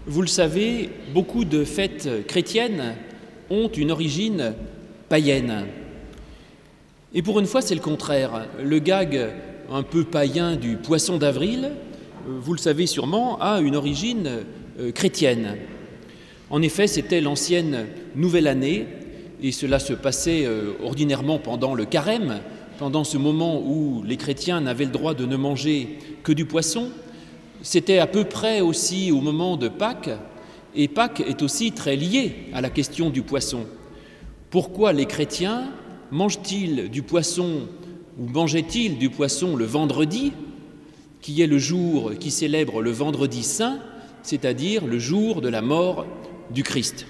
Vous le savez, beaucoup de fêtes chrétiennes ont une origine païenne. Et pour une fois, c'est le contraire. Le gag un peu païen du poisson d'avril, vous le savez sûrement, a une origine chrétienne. En effet, c'était l'ancienne nouvelle année, et cela se passait ordinairement pendant le carême, pendant ce moment où les chrétiens n'avaient le droit de ne manger que du poisson. C'était à peu près aussi au moment de Pâques, et Pâques est aussi très lié à la question du poisson. Pourquoi les chrétiens mangent-ils du poisson ou mangeaient-ils du poisson le vendredi, qui est le jour qui célèbre le vendredi saint, c'est-à-dire le jour de la mort du Christ?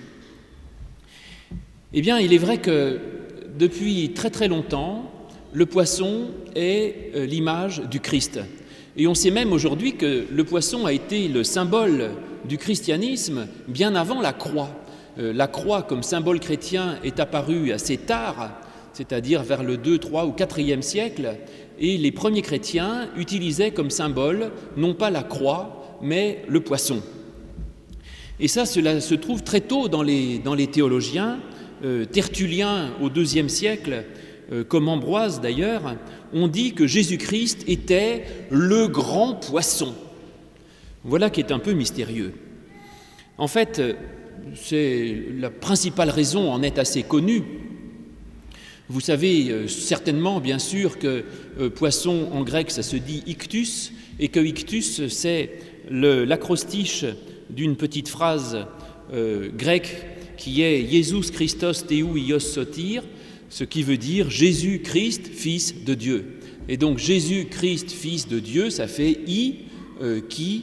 Eh bien, il est vrai que depuis très très longtemps, le poisson est l'image du Christ. Et on sait même aujourd'hui que le poisson a été le symbole du christianisme bien avant la croix. La croix comme symbole chrétien est apparue assez tard, c'est-à-dire vers le 2, 3 ou 4e siècle, et les premiers chrétiens utilisaient comme symbole non pas la croix, mais le poisson. Et ça, cela se trouve très tôt dans les théologiens. Tertullien au IIe siècle, comme Ambroise d'ailleurs, on dit que Jésus-Christ était le grand poisson. Voilà qui est un peu mystérieux. En fait, la principale raison en est assez connue. Vous savez certainement, bien sûr, que poisson en grec, ça se dit ictus, et que ictus, c'est l'acrostiche d'une petite phrase grecque qui est « Iesus Christos Theou Ios Sotir », ce qui veut dire « Jésus-Christ, Fils de Dieu ». Et donc Jésus-Christ, Fils de Dieu, ça fait I, qui,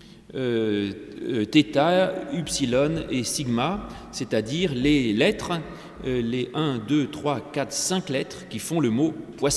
θ, upsilon et sigma, c'est-à-dire les lettres, les 1, 2, 3, 4, 5 lettres qui font le mot « poisson ».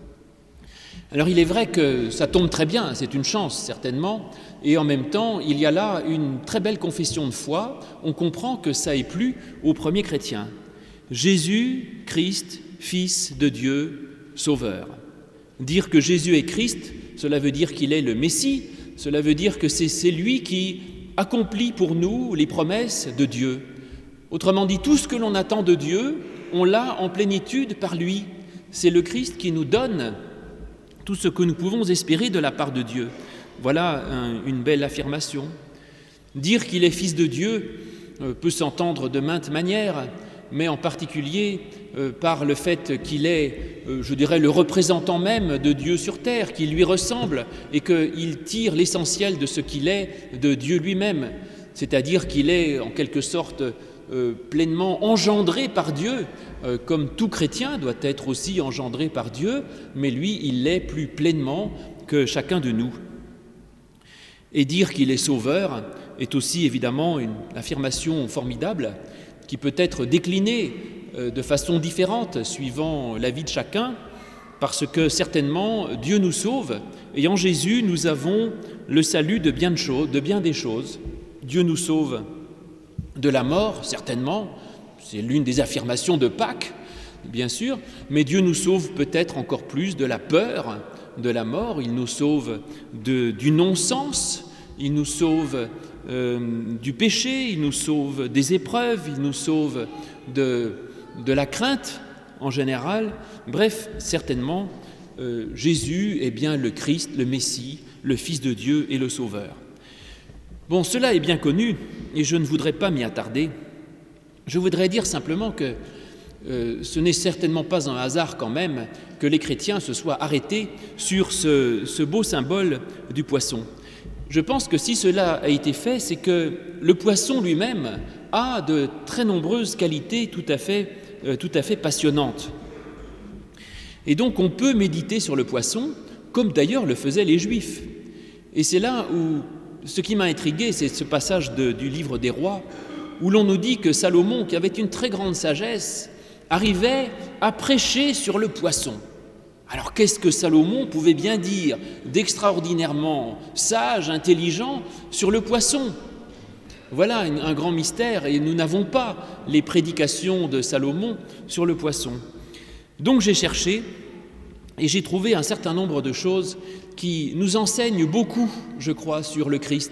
Alors il est vrai que ça tombe très bien, c'est une chance certainement, et en même temps il y a là une très belle confession de foi. On comprend que ça est plu aux premiers chrétiens. Jésus, Christ, Fils de Dieu, Sauveur. Dire que Jésus est Christ, cela veut dire qu'il est le Messie, cela veut dire que c'est lui qui accomplit pour nous les promesses de Dieu. Autrement dit, tout ce que l'on attend de Dieu, on l'a en plénitude par lui. C'est le Christ qui nous donne tout ce que nous pouvons espérer de la part de Dieu. Voilà une belle affirmation. Dire qu'il est Fils de Dieu peut s'entendre de maintes manières, mais en particulier par le fait qu'il est, je dirais, le représentant même de Dieu sur terre, qu'il lui ressemble et qu'il tire l'essentiel de ce qu'il est de Dieu lui-même, c'est-à-dire qu'il est en quelque sorte pleinement engendré par Dieu, comme tout chrétien doit être aussi engendré par Dieu, mais lui, il l'est plus pleinement que chacun de nous. Et dire qu'il est sauveur est aussi évidemment une affirmation formidable qui peut être déclinée de façon différente suivant la vie de chacun, parce que certainement Dieu nous sauve et en Jésus nous avons le salut de bien des choses. Dieu nous sauve de la mort, certainement, c'est l'une des affirmations de Pâques, bien sûr, mais Dieu nous sauve peut-être encore plus de la peur de la mort, il nous sauve du non-sens, il nous sauve du péché, il nous sauve des épreuves, il nous sauve de la crainte en général. Bref, certainement, Jésus est bien le Christ, le Messie, le Fils de Dieu et le Sauveur. Bon, cela est bien connu et je ne voudrais pas m'y attarder. Je voudrais dire simplement que ce n'est certainement pas un hasard quand même que les chrétiens se soient arrêtés sur ce beau symbole du poisson. Je pense que si cela a été fait, c'est que le poisson lui-même a de très nombreuses qualités tout à fait passionnantes. Et donc on peut méditer sur le poisson, comme d'ailleurs le faisaient les Juifs. Et c'est là où ce qui m'a intrigué, c'est ce passage du livre des Rois, où l'on nous dit que Salomon, qui avait une très grande sagesse, arrivait à prêcher sur le poisson. Alors qu'est-ce que Salomon pouvait bien dire d'extraordinairement sage, intelligent sur le poisson? Voilà un grand mystère, et nous n'avons pas les prédications de Salomon sur le poisson. Donc j'ai cherché et j'ai trouvé un certain nombre de choses qui nous enseignent beaucoup, je crois, sur le Christ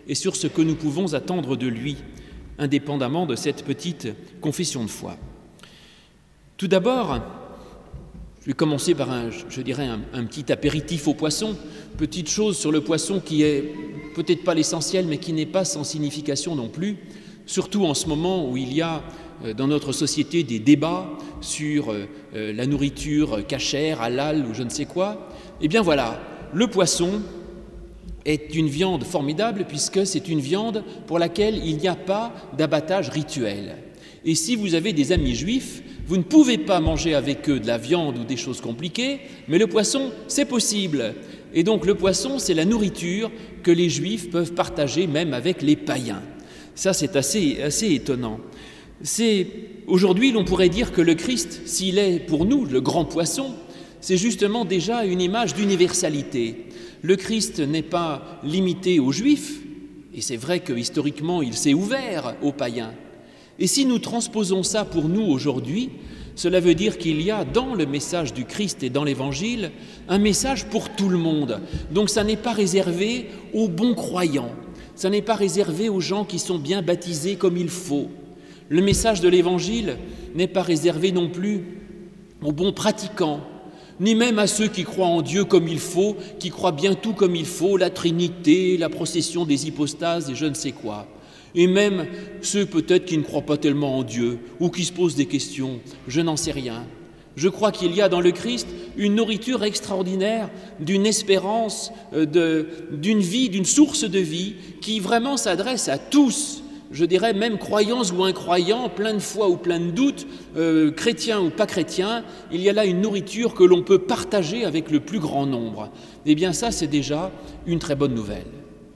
et sur ce que nous pouvons attendre de lui, indépendamment de cette petite confession de foi. Tout d'abord, je vais commencer par un petit apéritif au poisson, petite chose sur le poisson qui est peut-être pas l'essentiel, mais qui n'est pas sans signification non plus, surtout en ce moment où il y a dans notre société des débats sur la nourriture cachère, halal ou je ne sais quoi. Eh bien voilà, le poisson est une viande formidable puisque c'est une viande pour laquelle il n'y a pas d'abattage rituel. Et si vous avez des amis juifs, vous ne pouvez pas manger avec eux de la viande ou des choses compliquées, mais le poisson, c'est possible. Et donc le poisson, c'est la nourriture que les juifs peuvent partager même avec les païens. Ça, c'est assez étonnant. Aujourd'hui, l'on pourrait dire que le Christ, s'il est pour nous le grand poisson, c'est justement déjà une image d'universalité. Le Christ n'est pas limité aux Juifs, et c'est vrai que historiquement il s'est ouvert aux païens. Et si nous transposons ça pour nous aujourd'hui, cela veut dire qu'il y a dans le message du Christ et dans l'Évangile un message pour tout le monde. Donc ça n'est pas réservé aux bons croyants, ça n'est pas réservé aux gens qui sont bien baptisés comme il faut. Le message de l'Évangile n'est pas réservé non plus aux bons pratiquants, ni même à ceux qui croient en Dieu comme il faut, qui croient bien tout comme il faut, la Trinité, la procession des hypostases et je ne sais quoi. Et même ceux peut-être qui ne croient pas tellement en Dieu ou qui se posent des questions, je n'en sais rien. Je crois qu'il y a dans le Christ une nourriture extraordinaire, d'une espérance, d'une vie, d'une source de vie qui vraiment s'adresse à tous. Je dirais même croyants ou incroyants, plein de foi ou plein de doutes, chrétiens ou pas chrétiens, il y a là une nourriture que l'on peut partager avec le plus grand nombre. Eh bien ça, c'est déjà une très bonne nouvelle.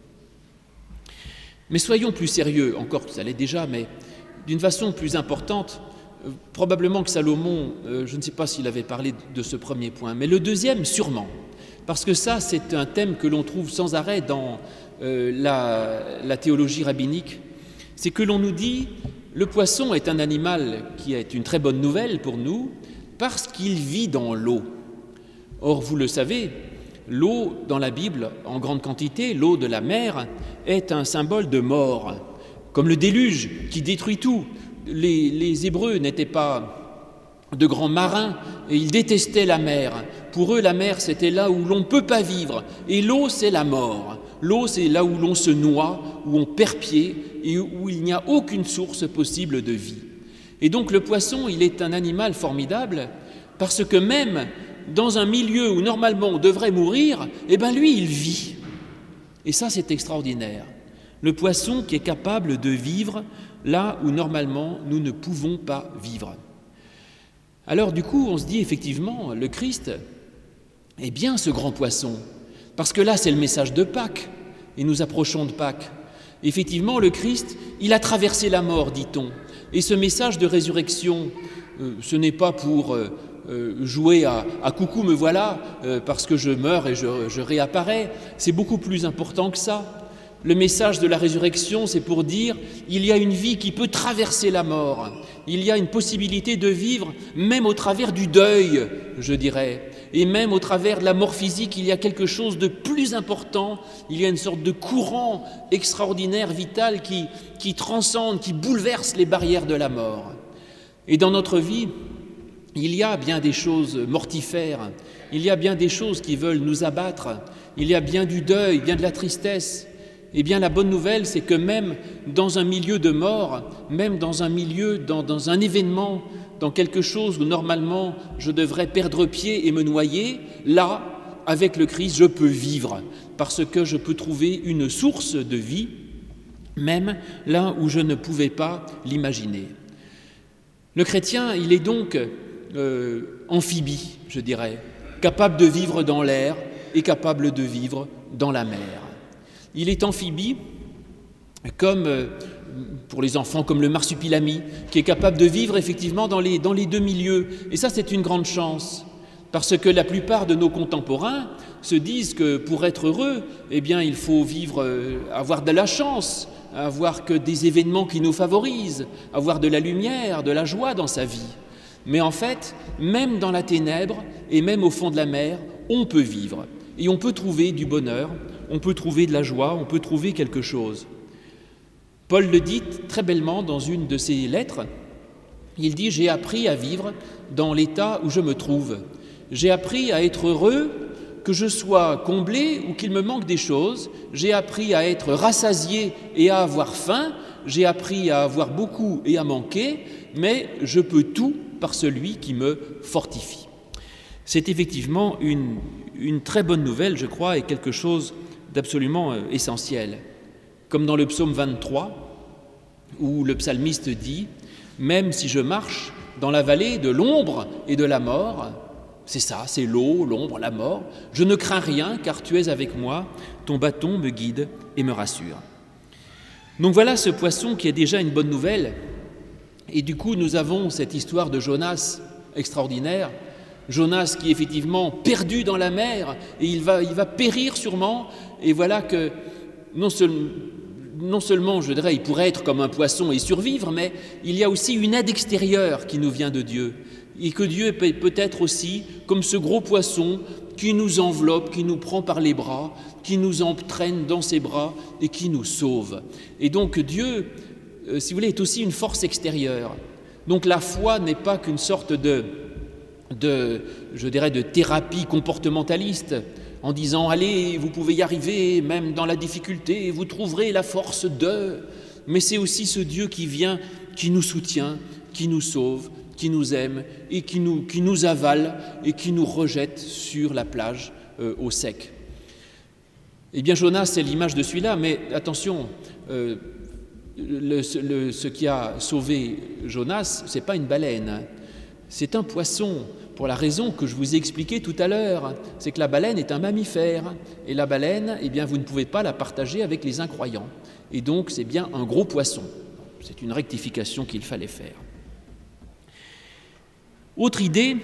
Mais soyons plus sérieux, encore que ça l'est déjà, mais d'une façon plus importante, probablement que Salomon, je ne sais pas s'il avait parlé de ce premier point, mais le deuxième sûrement, parce que ça c'est un thème que l'on trouve sans arrêt dans la théologie rabbinique, c'est que l'on nous dit le poisson est un animal qui est une très bonne nouvelle pour nous parce qu'il vit dans l'eau. Or, vous le savez, l'eau dans la Bible, en grande quantité, l'eau de la mer, est un symbole de mort, comme le déluge qui détruit tout. Les Hébreux n'étaient pas de grands marins et ils détestaient la mer. Pour eux, la mer, c'était là où l'on ne peut pas vivre. Et l'eau, c'est la mort. L'eau, c'est là où l'on se noie, où on perd pied et où il n'y a aucune source possible de vie. Et donc le poisson, il est un animal formidable parce que même dans un milieu où normalement on devrait mourir, eh bien lui, il vit. Et ça, c'est extraordinaire. Le poisson qui est capable de vivre là où normalement nous ne pouvons pas vivre. Alors du coup, on se dit effectivement, le Christ est bien ce grand poisson, parce que là, c'est le message de Pâques, et nous approchons de Pâques. Effectivement, le Christ, il a traversé la mort, dit-on, et ce message de résurrection, ce n'est pas pour jouer à coucou me voilà parce que je meurs et je réapparais, c'est beaucoup plus important que ça. Le message de la résurrection, c'est pour dire il y a une vie qui peut traverser la mort, il y a une possibilité de vivre même au travers du deuil, je dirais, et même au travers de la mort physique, il y a quelque chose de plus important, il y a une sorte de courant extraordinaire, vital, qui transcende, qui bouleverse les barrières de la mort. Et dans notre vie, il y a bien des choses mortifères, il y a bien des choses qui veulent nous abattre, il y a bien du deuil, bien de la tristesse. Eh bien, la bonne nouvelle, c'est que même dans un milieu de mort, même dans un milieu, dans un événement, dans quelque chose où normalement je devrais perdre pied et me noyer, là, avec le Christ, je peux vivre, parce que je peux trouver une source de vie, même là où je ne pouvais pas l'imaginer. Le chrétien, il est donc amphibie, je dirais, capable de vivre dans l'air et capable de vivre dans la mer. Il est amphibie, comme pour les enfants, comme le marsupilami, qui est capable de vivre effectivement dans les deux milieux. Et ça, c'est une grande chance, parce que la plupart de nos contemporains se disent que pour être heureux, eh bien, il faut vivre, avoir de la chance, avoir que des événements qui nous favorisent, avoir de la lumière, de la joie dans sa vie. Mais en fait, même dans la ténèbre et même au fond de la mer, on peut vivre et on peut trouver du bonheur, on peut trouver de la joie, on peut trouver quelque chose. Paul le dit très bellement dans une de ses lettres. Il dit « J'ai appris à vivre dans l'état où je me trouve. J'ai appris à être heureux, que je sois comblé ou qu'il me manque des choses. J'ai appris à être rassasié et à avoir faim. J'ai appris à avoir beaucoup et à manquer, mais je peux tout par celui qui me fortifie. » C'est effectivement une très bonne nouvelle, je crois, et quelque chose d'absolument essentiel. Comme dans le psaume 23, où le psalmiste dit « Même si je marche dans la vallée de l'ombre et de la mort », c'est ça, c'est l'eau, l'ombre, la mort, « je ne crains rien car tu es avec moi, ton bâton me guide et me rassure. » Donc voilà ce poisson qui est déjà une bonne nouvelle. Et du coup, nous avons cette histoire de Jonas extraordinaire. Jonas qui est effectivement perdu dans la mer et il va périr sûrement. Et voilà que non seulement, je dirais, il pourrait être comme un poisson et survivre, mais il y a aussi une aide extérieure qui nous vient de Dieu. Et que Dieu peut être aussi comme ce gros poisson qui nous enveloppe, qui nous prend par les bras, qui nous entraîne dans ses bras et qui nous sauve. Et donc Dieu, si vous voulez, est aussi une force extérieure. Donc la foi n'est pas qu'une sorte de thérapie comportementaliste en disant « Allez, vous pouvez y arriver, même dans la difficulté, vous trouverez la force de… » Mais c'est aussi ce Dieu qui vient, qui nous soutient, qui nous sauve, qui nous aime et qui nous avale et qui nous rejette sur la plage au sec. Eh bien, Jonas, c'est l'image de celui-là, mais attention, ce qui a sauvé Jonas, ce n'est pas une baleine, c'est un poisson, pour la raison que je vous ai expliquée tout à l'heure, c'est que la baleine est un mammifère, et la baleine, eh bien, vous ne pouvez pas la partager avec les incroyants, et donc c'est bien un gros poisson. C'est une rectification qu'il fallait faire. Autre idée,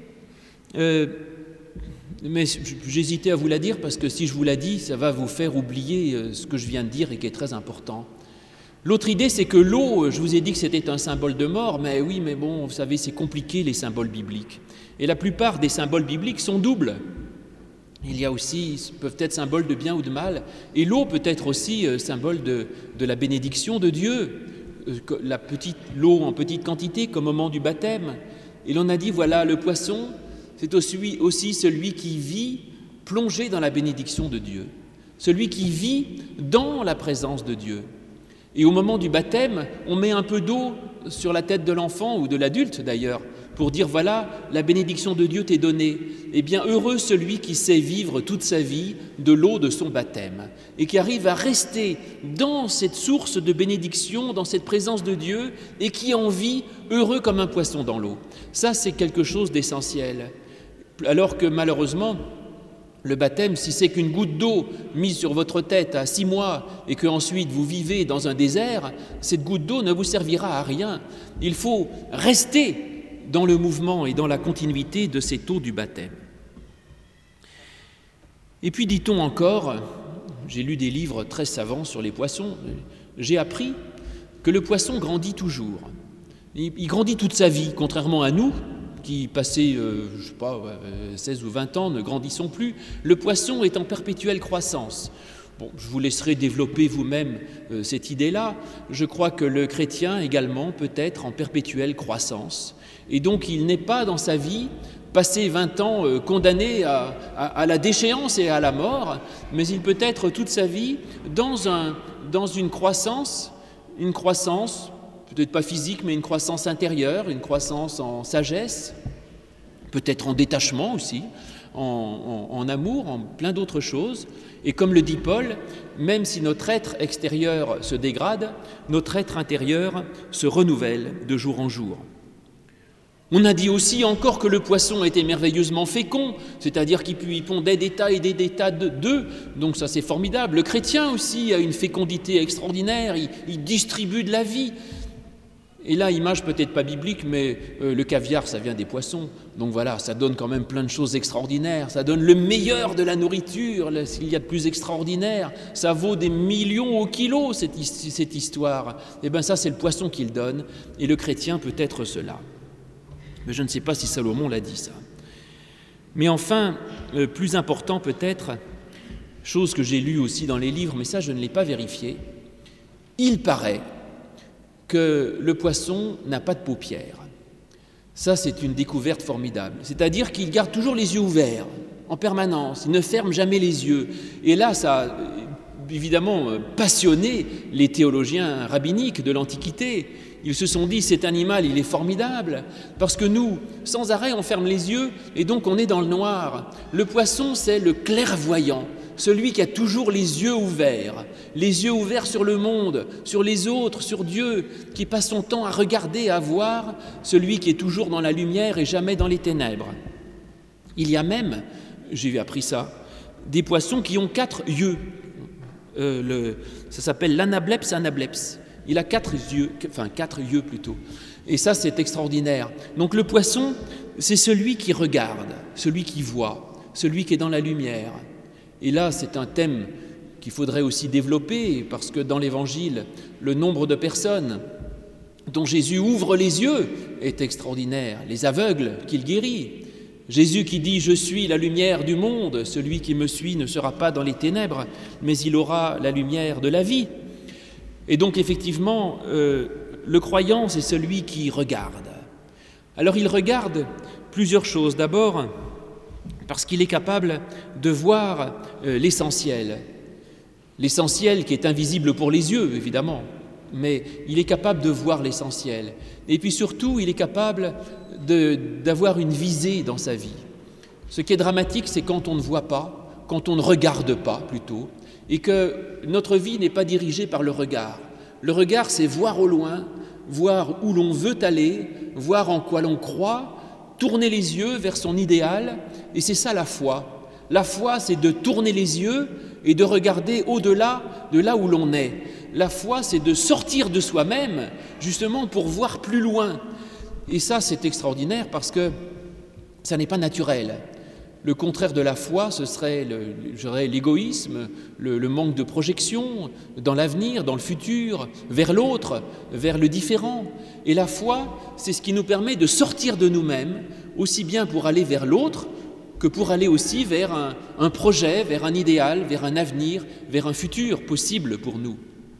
mais j'hésitais à vous la dire parce que si je vous la dis, ça va vous faire oublier ce que je viens de dire et qui est très important. L'autre idée, c'est que l'eau, je vous ai dit que c'était un symbole de mort, mais oui, mais bon, vous savez, c'est compliqué les symboles bibliques. Et la plupart des symboles bibliques sont doubles. Il y a aussi, peuvent être symboles de bien ou de mal, et l'eau peut être aussi symbole de la bénédiction de Dieu, l'eau en petite quantité comme au moment du baptême. Et l'on a dit, voilà, le poisson, c'est aussi celui qui vit plongé dans la bénédiction de Dieu, celui qui vit dans la présence de Dieu. Et au moment du baptême, on met un peu d'eau sur la tête de l'enfant ou de l'adulte d'ailleurs, pour dire, voilà, la bénédiction de Dieu t'est donnée. Eh bien, heureux celui qui sait vivre toute sa vie de l'eau de son baptême et qui arrive à rester dans cette source de bénédiction, dans cette présence de Dieu et qui en vit heureux comme un poisson dans l'eau. Ça, c'est quelque chose d'essentiel. Alors que malheureusement, le baptême, si c'est qu'une goutte d'eau mise sur votre tête à 6 mois et qu'ensuite vous vivez dans un désert, cette goutte d'eau ne vous servira à rien. Il faut rester dans le mouvement et dans la continuité de cette eau du baptême. Et puis dit-on encore, j'ai lu des livres très savants sur les poissons, j'ai appris que le poisson grandit toujours. Il grandit toute sa vie, contrairement à nous, qui passés, 16 ou 20 ans, ne grandissons plus. Le poisson est en perpétuelle croissance. Bon, je vous laisserai développer vous-même cette idée-là. Je crois que le chrétien également peut être en perpétuelle croissance. Et donc, il n'est pas dans sa vie passé 20 ans condamné à la déchéance et à la mort, mais il peut être toute sa vie dans une croissance, peut-être pas physique, mais une croissance intérieure, une croissance en sagesse, peut-être en détachement aussi, en amour, en plein d'autres choses. Et comme le dit Paul, même si notre être extérieur se dégrade, notre être intérieur se renouvelle de jour en jour. On a dit aussi encore que le poisson était merveilleusement fécond, c'est-à-dire qu'il pondait des tas et des tas d'œufs, donc ça c'est formidable. Le chrétien aussi a une fécondité extraordinaire, il distribue de la vie. Et là, image peut-être pas biblique, mais le caviar, ça vient des poissons. Donc voilà, ça donne quand même plein de choses extraordinaires. Ça donne le meilleur de la nourriture, s'il y a de plus extraordinaire. Ça vaut des millions au kilo, cette histoire. Eh bien ça, c'est le poisson qui le donne, et le chrétien peut être cela. Mais je ne sais pas si Salomon l'a dit, ça. Mais enfin, plus important peut-être, chose que j'ai lue aussi dans les livres, mais ça je ne l'ai pas vérifié. Il paraît que le poisson n'a pas de paupières. Ça, c'est une découverte formidable. C'est-à-dire qu'il garde toujours les yeux ouverts, en permanence. Il ne ferme jamais les yeux. Et là, ça a évidemment passionné les théologiens rabbiniques de l'Antiquité. Ils se sont dit, cet animal, il est formidable, parce que nous, sans arrêt, on ferme les yeux, et donc on est dans le noir. Le poisson, c'est le clairvoyant, celui qui a toujours les yeux ouverts sur le monde, sur les autres, sur Dieu, qui passe son temps à regarder, à voir, celui qui est toujours dans la lumière et jamais dans les ténèbres. Il y a même, j'ai appris ça, des poissons qui ont 4 yeux. Ça s'appelle l'anableps anableps. Il a 4 yeux plutôt. Et ça, c'est extraordinaire. Donc le poisson, c'est celui qui regarde, celui qui voit, celui qui est dans la lumière. Et là, c'est un thème qu'il faudrait aussi développer, parce que dans l'Évangile, le nombre de personnes dont Jésus ouvre les yeux est extraordinaire. Les aveugles qu'il guérit. Jésus qui dit « Je suis la lumière du monde, celui qui me suit ne sera pas dans les ténèbres, mais il aura la lumière de la vie ». Et donc effectivement, le croyant, c'est celui qui regarde. Alors il regarde plusieurs choses. D'abord, parce qu'il est capable de voir l'essentiel. L'essentiel qui est invisible pour les yeux, évidemment, mais il est capable de voir l'essentiel. Et puis surtout, il est capable d'avoir une visée dans sa vie. Ce qui est dramatique, c'est quand on ne voit pas, quand on ne regarde pas plutôt, et que notre vie n'est pas dirigée par le regard. Le regard, c'est voir au loin, voir où l'on veut aller, voir en quoi l'on croit, tourner les yeux vers son idéal, et c'est ça la foi. La foi, c'est de tourner les yeux et de regarder au-delà de là où l'on est. La foi, c'est de sortir de soi-même, justement pour voir plus loin. Et ça, c'est extraordinaire parce que ça n'est pas naturel. Le contraire de la foi, ce serait l'égoïsme, le manque de projection dans l'avenir, dans le futur, vers l'autre, vers le différent. Et la foi, c'est ce qui nous permet de sortir de nous-mêmes, aussi bien pour aller vers l'autre que pour aller aussi vers un projet, vers un idéal, vers un avenir, vers un futur possible pour nous.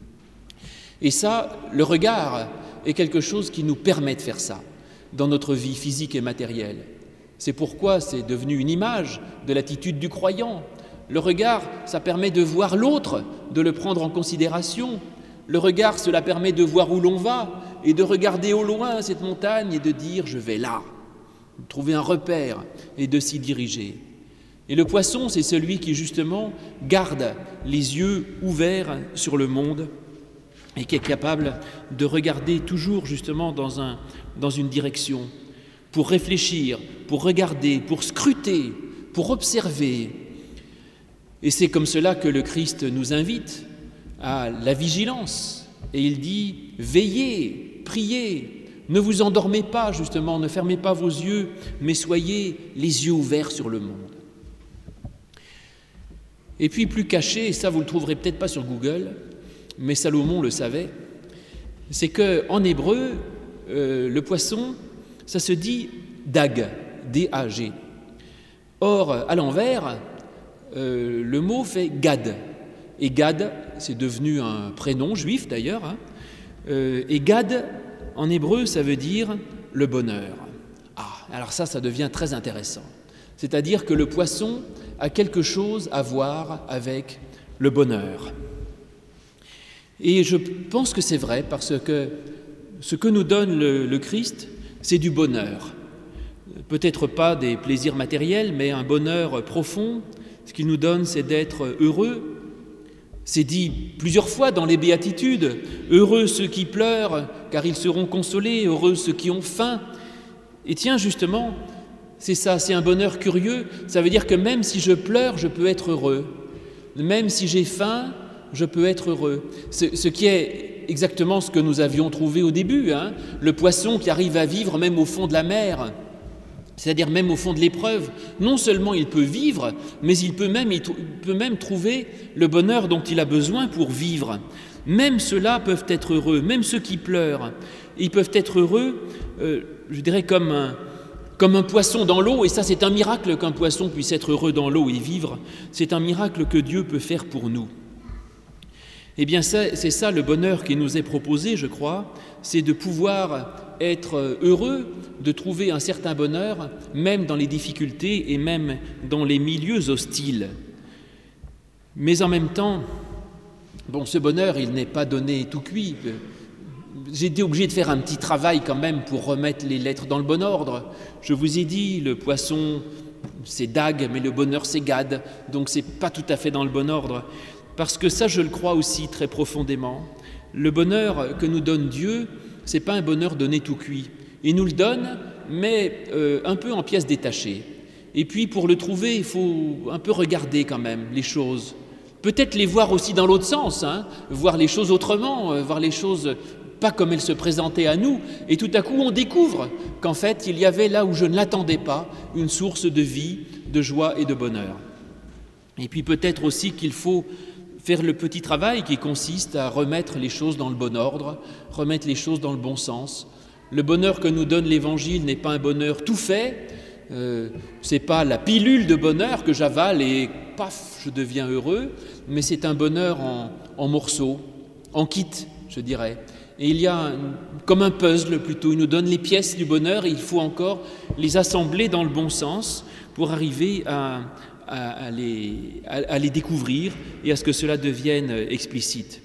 Et ça, le regard est quelque chose qui nous permet de faire ça dans notre vie physique et matérielle. C'est pourquoi c'est devenu une image de l'attitude du croyant. Le regard, ça permet de voir l'autre, de le prendre en considération. Le regard, cela permet de voir où l'on va et de regarder au loin cette montagne et de dire « je vais là », de trouver un repère et de s'y diriger. Et le poisson, c'est celui qui justement garde les yeux ouverts sur le monde et qui est capable de regarder toujours justement dans une direction, pour réfléchir, pour regarder, pour scruter, pour observer. Et c'est comme cela que le Christ nous invite à la vigilance. Et il dit « Veillez, priez, ne vous endormez pas justement, ne fermez pas vos yeux, mais soyez les yeux ouverts sur le monde. » Et puis plus caché, et ça vous ne le trouverez peut-être pas sur Google, mais Salomon le savait, c'est qu'en hébreu, le poisson, ça se dit dag, D-A-G. Or, à l'envers, le mot fait Gad. Et Gad, c'est devenu un prénom juif d'ailleurs. Et Gad, en hébreu, ça veut dire le bonheur. Ah, alors ça devient très intéressant. C'est-à-dire que le poisson a quelque chose à voir avec le bonheur. Et je pense que c'est vrai parce que ce que nous donne le Christ, c'est du bonheur. Peut-être pas des plaisirs matériels, mais un bonheur profond. Ce qu'il nous donne, c'est d'être heureux. C'est dit plusieurs fois dans les béatitudes. Heureux ceux qui pleurent, car ils seront consolés. Heureux ceux qui ont faim. Et tiens, justement, c'est ça, c'est un bonheur curieux. Ça veut dire que même si je pleure, je peux être heureux. Même si j'ai faim, je peux être heureux. Ce qui est exactement ce que nous avions trouvé au début, le poisson qui arrive à vivre même au fond de la mer, c'est-à-dire même au fond de l'épreuve. Non seulement il peut vivre, mais il peut même trouver le bonheur dont il a besoin pour vivre. Même ceux-là peuvent être heureux, même ceux qui pleurent. Ils peuvent être heureux, je dirais comme comme un poisson dans l'eau, et ça c'est un miracle qu'un poisson puisse être heureux dans l'eau et vivre, c'est un miracle que Dieu peut faire pour nous. Eh bien c'est ça le bonheur qui nous est proposé, je crois, c'est de pouvoir être heureux, de trouver un certain bonheur, même dans les difficultés et même dans les milieux hostiles. Mais en même temps, ce bonheur, il n'est pas donné tout cuit. J'ai été obligé de faire un petit travail quand même pour remettre les lettres dans le bon ordre. Je vous ai dit, le poisson, c'est Dag, mais le bonheur, c'est Gad. Donc, c'est pas tout à fait dans le bon ordre. Parce que ça, je le crois aussi très profondément. Le bonheur que nous donne Dieu, c'est pas un bonheur donné tout cuit. Il nous le donne, mais un peu en pièces détachées. Et puis, pour le trouver, il faut un peu regarder quand même les choses. Peut-être les voir aussi dans l'autre sens, voir les choses autrement, voir les choses pas comme elles se présentaient à nous. Et tout à coup, on découvre qu'en fait, il y avait là où je ne l'attendais pas, une source de vie, de joie et de bonheur. Et puis peut-être aussi qu'il faut faire le petit travail qui consiste à remettre les choses dans le bon ordre, remettre les choses dans le bon sens. Le bonheur que nous donne l'Évangile n'est pas un bonheur tout fait, c'est pas la pilule de bonheur que j'avale et paf, je deviens heureux, mais c'est un bonheur en morceaux, en kit, je dirais. Et il y a comme un puzzle plutôt, il nous donne les pièces du bonheur et il faut encore les assembler dans le bon sens pour arriver à les découvrir et à ce que cela devienne explicite.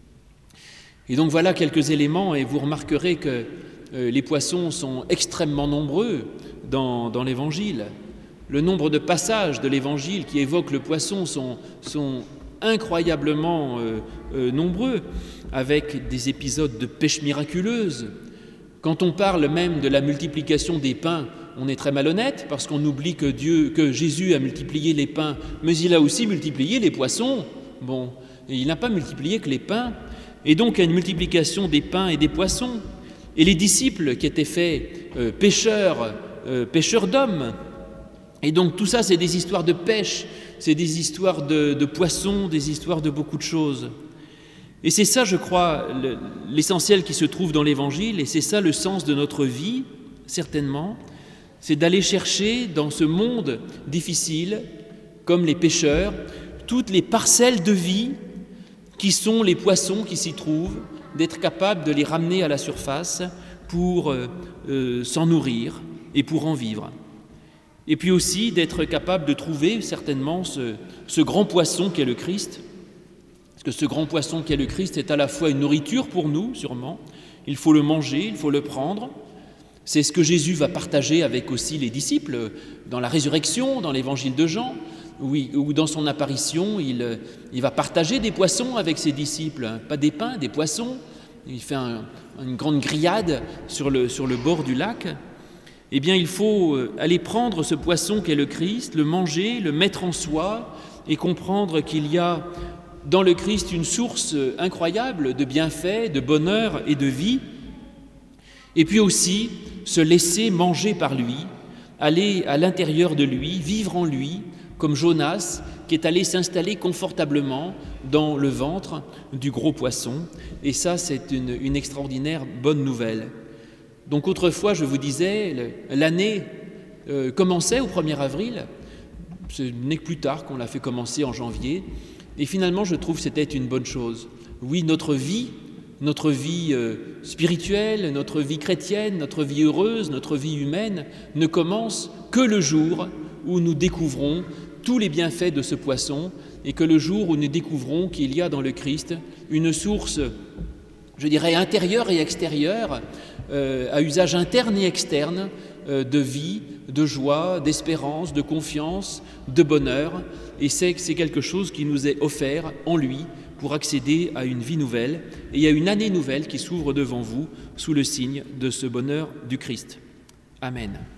Et donc voilà quelques éléments et vous remarquerez que les poissons sont extrêmement nombreux dans l'Évangile. Le nombre de passages de l'Évangile qui évoquent le poisson sont incroyablement nombreux, avec des épisodes de pêche miraculeuse. Quand on parle même de la multiplication des pains, on est très malhonnête parce qu'on oublie que Jésus a multiplié les pains, mais il a aussi multiplié les poissons. Et il n'a pas multiplié que les pains. Et donc il y a une multiplication des pains et des poissons. Et les disciples qui étaient faits pêcheurs d'hommes. Et donc tout ça, c'est des histoires de pêche, c'est des histoires de poissons, des histoires de beaucoup de choses. Et c'est ça, je crois, l'essentiel qui se trouve dans l'Évangile, et c'est ça le sens de notre vie, certainement, c'est d'aller chercher dans ce monde difficile, comme les pêcheurs, toutes les parcelles de vie qui sont les poissons qui s'y trouvent, d'être capable de les ramener à la surface pour s'en nourrir et pour en vivre. Et puis aussi d'être capable de trouver certainement ce grand poisson qu'est le Christ, parce que ce grand poisson qu'est le Christ est à la fois une nourriture pour nous, sûrement, il faut le manger, il faut le prendre. C'est ce que Jésus va partager avec aussi les disciples dans la résurrection, dans l'évangile de Jean, où dans son apparition, il va partager des poissons avec ses disciples, pas des pains, des poissons. Il fait une grande grillade sur le bord du lac. Eh bien, il faut aller prendre ce poisson qu'est le Christ, le manger, le mettre en soi et comprendre qu'il y a dans le Christ une source incroyable de bienfaits, de bonheur et de vie. Et puis aussi se laisser manger par lui, aller à l'intérieur de lui, vivre en lui, comme Jonas qui est allé s'installer confortablement dans le ventre du gros poisson. Et ça, c'est une extraordinaire bonne nouvelle. Donc autrefois, je vous disais, l'année commençait au 1er avril. Ce n'est que plus tard qu'on l'a fait commencer en janvier. Et finalement, je trouve que c'était une bonne chose. Oui, notre vie spirituelle, notre vie chrétienne, notre vie heureuse, notre vie humaine ne commence que le jour où nous découvrons tous les bienfaits de ce poisson et que le jour où nous découvrons qu'il y a dans le Christ une source, je dirais, intérieure et extérieure, à usage interne et externe, de vie, de joie, d'espérance, de confiance, de bonheur. Et c'est quelque chose qui nous est offert en lui pour accéder à une vie nouvelle et à une année nouvelle qui s'ouvre devant vous sous le signe de ce bonheur du Christ. Amen.